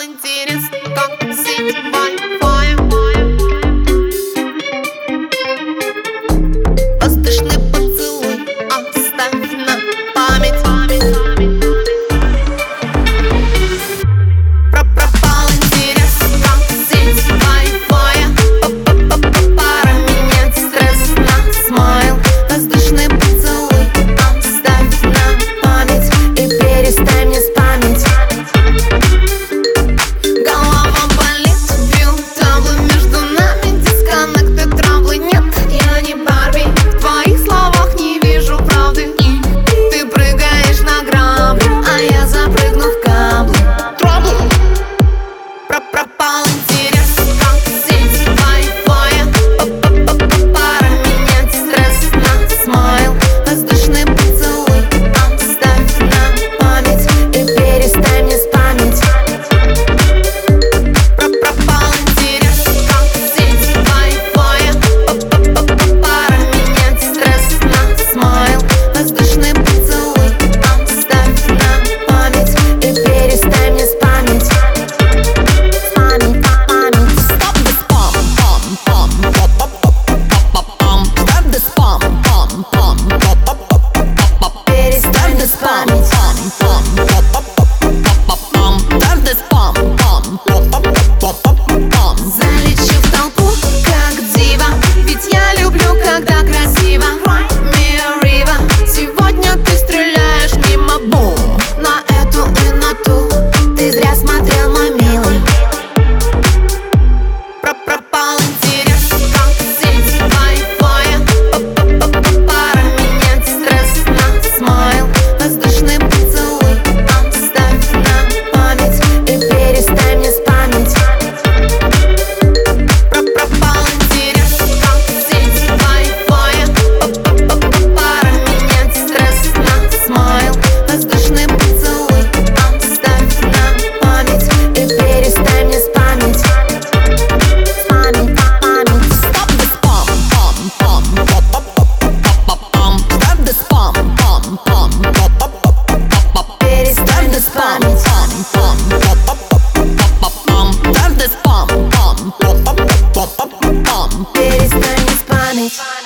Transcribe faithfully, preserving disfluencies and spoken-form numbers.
интерес, как сеть Wi-Fi. Воздушный поцелуй оставь на память. Пропал интерес, как сеть Wi-Fi. Пора менять стресс на смайл. Воздушный поцелуй оставь на память и перестань мне спамить. Голова болит, бил таблы между нами, дисконнекты, траблы нет. Я не Барби, в твоих словах не вижу правды. Ты прыгаешь на грабли, а я запрыгну в каблы. Траблы. Пропал интерес, как сеть Wi-Fi. Пора менять стресс на смайл. Воздушный поцелуй оставь на память и перестань мне спамить. Пропал интерес, как сеть Wi-Fi. Пора менять стресс на смайл. Воздушный поцелуй оставь на память и перестань мне спамить. Залечу в толпу, как дива, ведь я люблю, когда красиво. Миа Рива, сегодня ты стреляешь мимо, бум. На эту и на ту ты зря смотрел, мой милый. Пропал интерес, как сеть Wi-Fi. Пора менять стресс на смайл. Воздушный поцелуй оставь на память и перестань мне спамить. Пропал интерес, как сеть Wi-Fi. Пора менять стресс на смайл. Воздушный поцелуй оставь на память и перестань мне спамить. Спамить, спамить. Stop the spam, pam, pam. Stop the spam, pam, pam. Перестань the спамить. Stop the spam, pam. Перестань спамить.